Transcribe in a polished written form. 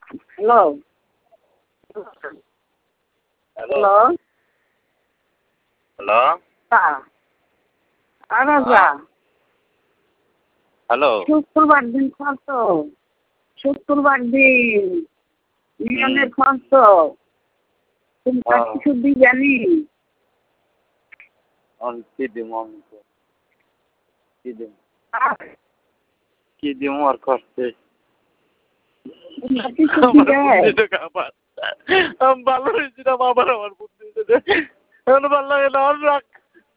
hello hello hello hello Raja hello শুক্রবার দিন কত শুক্রবার দিন মিলনের কত তুমি কিছু দিজানি কি দিব আমি তো কি দিব আর করতে কিছু দিবে ভালো হয়েছিলাম আবার আমার বুদ্ধি এখন ভালো লাগে না রাখ